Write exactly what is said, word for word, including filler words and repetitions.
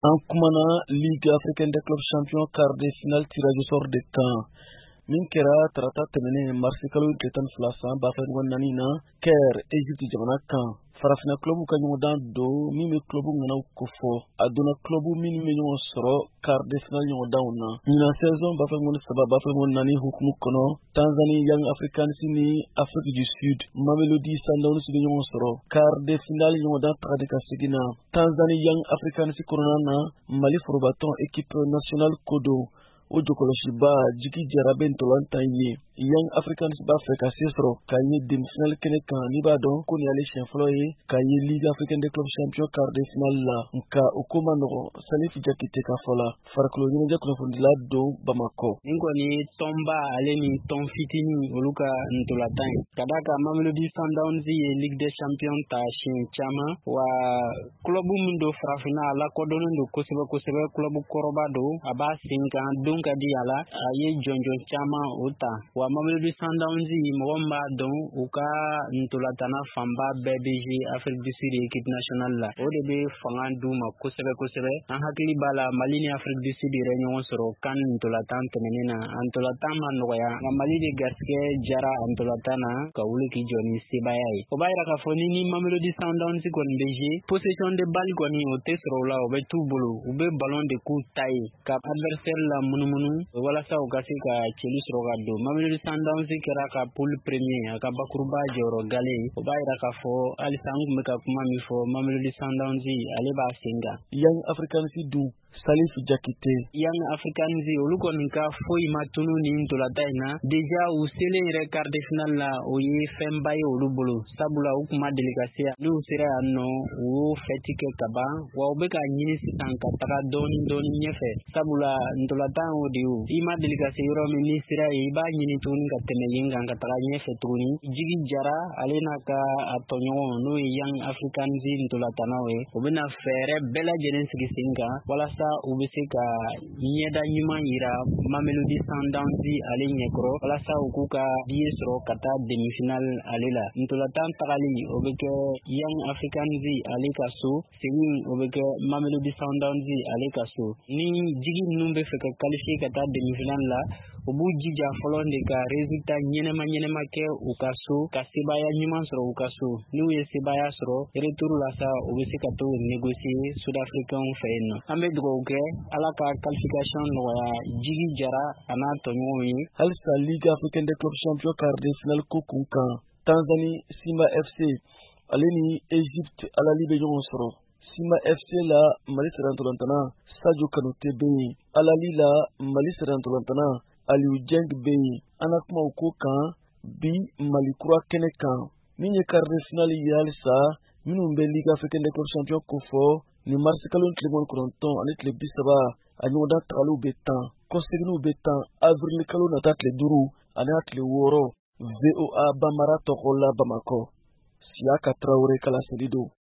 En kumana Ligue africaine des clubs champions quart de finale tirage au sort de CAN min kɛra tarata tɛmɛnen marisi kalo tile tan ni fila san ba fila ɲɔgɔn naani na Caire Egypte jamana kan farafina club ka ɲɔgɔndan don min bɛ club ŋanaw kofɔ a donna club minnu bɛ ɲɔgɔn sɔrɔ quart de finale ɲɔgɔndanw na ɲinan saison ba fila ɲɔgɔn saba ba fila ɲɔgɔn naani hukumu kɔnɔ Tanzanie Young Africans ni Afrique du Sud Mamelodi Sundowns bɛ ɲɔgɔn sɔrɔ quart de finale ɲɔgɔndan tagali ka segin na Tanzanie Young Africans kɔnɔna na Mali forobatɔn équipe nationale ko don o jɔkɔlɔsiba Jigi Jara bɛ ntolantan ye Young Africans b'a fɛ ka se sɔrɔ k'a ye demi-finale kɛnɛ kan n'i b'a dɔn ko nin y'ale siɲɛ fɔlɔ ye k'a ye Ligue africaine des clubs champions quart de finale la nka o ko ma nɔgɔn Salif Jakite ka fɔ la farikolo ɲɛnajɛ kunnafonidila don Bamako. Nin kɔni ye tɔnba ale ni tɔn fitinin olu ka ntolantan ye ka d'a kan Mamelodi Sundowns ye Ligue des champions ta siɲɛ caman wa club min don farafinna a lakodɔnnen don kosɛbɛ kosɛbɛ club kɔrɔba don a b'a sen kan don ka di a la a ye jɔnjɔn caman o ta wa Mamelodi Sundowns mɔgɔ min b'a dɔn u ka ntolantana fanba bɛɛ bɛ jouer Afrique du Sud équipe nationale la o de bɛ fanga d'u ma kosɛbɛ kosɛbɛ an hakili b'a la Mali ni Afrique du Sud yɛrɛ ɲɔgɔn sɔrɔ CAN ntolantan tɛmɛnen na a ntolantan ma nɔgɔya nka Mali de garisɛgɛ jara a ntolantan na ka wuli k'i jɔ ni sebaya ye o b'a yira k'a fɔ ni ni Mamelodi Sundowns kɔni bɛ jouer possession de balle kɔni o tɛ sɔrɔ o la o bɛ t'u bolo u bɛ ballon de k'u ta ye ka adversaire la munumunu walasa u ka se ka cɛli sɔrɔ ka don Mamelodi Sundowns kɛra ka poule premier a ka bakuruba jɔyɔrɔ gale o b'a yira k'a fɔ halisa an tun bɛ ka kuma min fɔ Mamelodi Sundowns ale b'a sen kan. Young Africans dun Salif Jakite. Young Africans olu kɔni ka foyi ma tunu ni ntolantan in na déjà u selen yɛrɛ quart de finale la o ye fɛnba ye olu bolo sabula u kuma deli ka se n'u sera yan nɔ u y'o fɛti kɛ ka ban wa u bɛ ka ɲini sisan ka taga dɔɔni dɔɔni ɲɛfɛ sabula ntolantan o de ye i ma deli ka se yɔrɔ min n'i sera ye i b'a ɲini tuguni ka tɛmɛ yen kan ka taga ɲɛfɛ tuguni Jigi Jara ale n'a ka a tɔɲɔgɔn n'o ye Young Africans ntolantanaw ye u bɛna fɛɛrɛ bɛɛ lajɛlen sigi sen kan walasa u bɛ se ka ɲɛda ɲuman yira Mamelodi Sundowns ale ɲɛkɔrɔ walasa u k'u ka biye sɔrɔ ka taa demi-finale ale la ntolantan tagali o bɛ kɛ Young Africans ale ka so segin o bɛ kɛ Mamelodi Sundowns ale ka so ni jigi ninnu bɛ fɛ ka qualifier ka taa demi-finale la u b'u jija fɔlɔ de ka résultat ɲɛnɛma ɲɛnɛma kɛ u ka so ka sebaya ɲuman sɔrɔ u ka so n'u ye sebaya sɔrɔ retour la sa u bɛ se ka to négocier sud-africain fɛ yen nɔ an bɛ dugawu kɛ ala ka qualification nɔgɔya Jigi Jara a n'a tɔɲɔgɔnw ye. Halisa Ligue africaine des clubs champions quart de finale ko kun kan Tanzanie Simba F C ale ni Egypte alali bɛ ɲɔgɔn sɔrɔ Simba F C la Mali sera ntolantana Sadio Kanute bɛ yen alali la Mali sera ntolantana Aliou Dieng bɛ yen an ka kuma o ko kan bi Mali kura kɛnɛ kan min ye quart de finale ye halisa minnu bɛ Ligue africaine des clubs champions ko fɔ ni marisi kalo tile mugan ni kɔnɔntɔn ani tile bi saba a ɲɔgɔndan tagaliw bɛ tan kɔseginniw bɛ tan avril kalo nata tile duuru ani a tile wɔɔrɔ V O A Bambara tɔgɔ la Bamako Siaka Traoré Kala Selido.